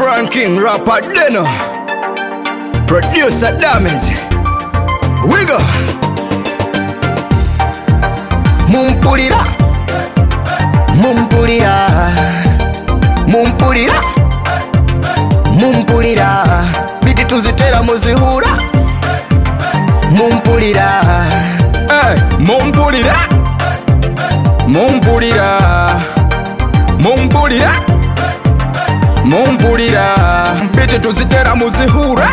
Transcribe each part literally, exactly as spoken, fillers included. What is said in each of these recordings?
ranking rapper Deno, producer Damage. We go. Mumpulira, mumpulira, mumpulira, mumpulira. Biti tuzitera muzihura. Mumpulira, hey, mumpulira, mumpulira, mumpulira, mumpulira. Biti tuzitera muzihura.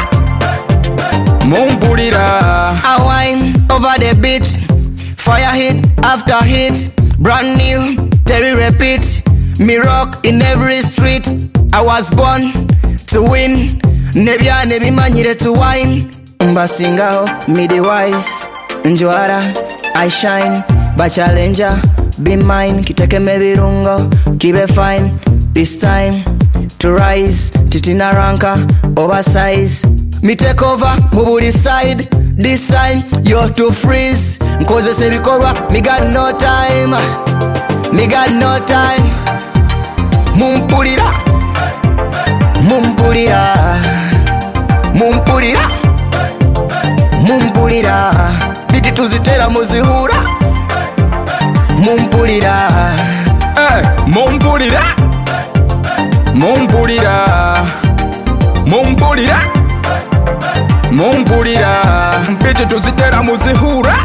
Mumpulira. I whine over the beat, fire hit after hit, brand new, Terry repeat. Me rock in every street. I was born to win. Nebya nebimanyire to wine. Mbasingaho midi wise, njwara I shine, ba challenger be mine. Kitekeme birungo kibe fine. It's time to rise. Titina ranka oversize. Me take over mubuli side. This time you're to freeze. Nkoze se bikorwa me got no time. Me got no time. Mumpulira, mumpulira, mumpulira, mumpulira. Biti tuzitera muzihura. Mumpulira, hey, mumpulira, mumpulira, mumpulira, mumpulira. Biti tuzitera muzihura.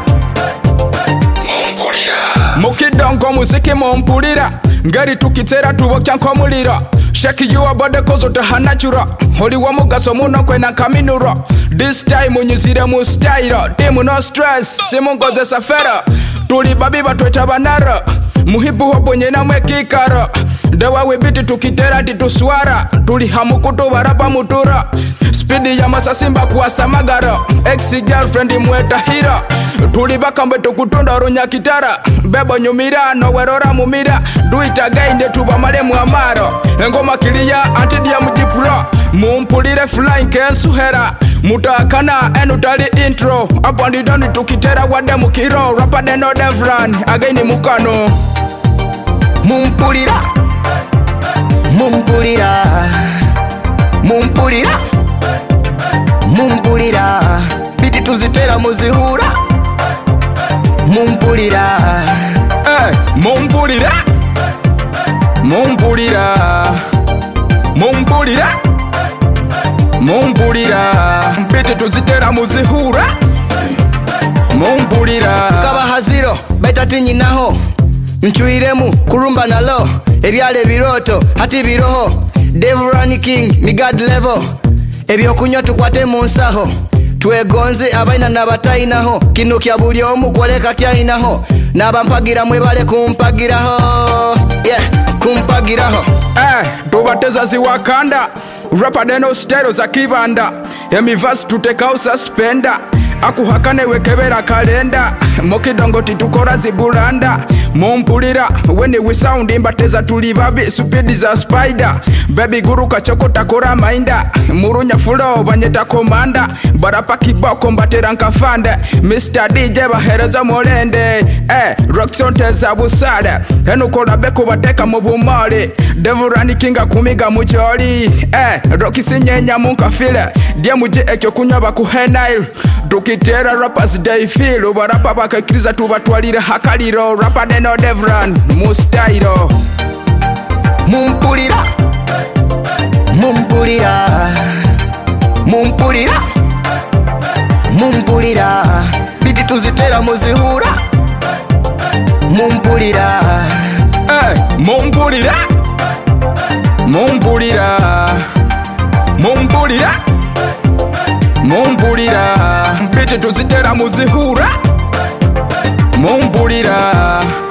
Mumpulira. Mukidongo muziki mumpulira. Ngeri tukitera tubokya nkomuliro. Shake your body cause utaha natural. Holi wa mugaso muno kwena kaminuro. This time unyizire mu style. Timu no stress, simu ngoze safera. Tuli babi batweta banara. Muhibu wabonye na mwekikara. Dewa webiti tukitera tituswara. Tuli hamukutu warapa mutura. Speedy ya masasimba kuwasa magara. Ex-girlfriend mweta hira. Tuli bakambe tukutunda runya kitara. Bebo nyumira no werora mumira. Do it again de tuba male muamaro. Engoma kilia antidia mjipura. Mumpulire flying kensuhera. Mutakana enutali intro. Apondi doni tukitera wade mukiro. Rapa Deno Devran again mukano. Mumpulira, mumpulira, mumpulira, mumpulira. Biti tuzitera muzihura. Mumpulira, hey, mumpulira, mumpulira, mumpulira, mumpulira. Biti tuzitera muzihura. Mumpulira. Kaba haziro betati nyinaho. Nchuiremu kurumba nalo. Ebyale biroto hati biroho. Devran King mi god level. Ebyo kunywa tukwate munsaho. Twegonze abaina nabatayinaho. Kino kya buli omu koleka kyayinaho. Nabampagira mwebale kumpagiraho. Yeah, kumpagiraho. Eh, tubateza ziwakanda. Rapa Deno stereo za kibanda. Emivasi tutekao suspenda. Akuhakane wekebera kalenda. Mokidongo titukora zibulanda. Mumpulira, when we sound imbateza tuli babi. Supidi za spider. Baby guru kachokota kora mainda. Murunya fulo banyeta komanda. Barapa kiboko mbatera nkafanda. Mister D J bahereza molende. Eh, Roxon teza busada. Henu kola beko bateka mubumali. Devran Kinga kumiga mucholi. Eh, Rocky sinyenya munkafile. Dia muje ekyo kunywa bakuhenail. Tukitera rappers day feel. Barapa bakakiriza tubatwalira hakaliro. Rapa Deno Devran mustairo. Mumpulira, mumpulira, mumpulira, mumpulira. Biti tuzitera muzihura. Mumpulira, hey, mumpulira, mumpulira, mumpulira, mumpulira. Biti tuzitera muzihura. Mumpulira.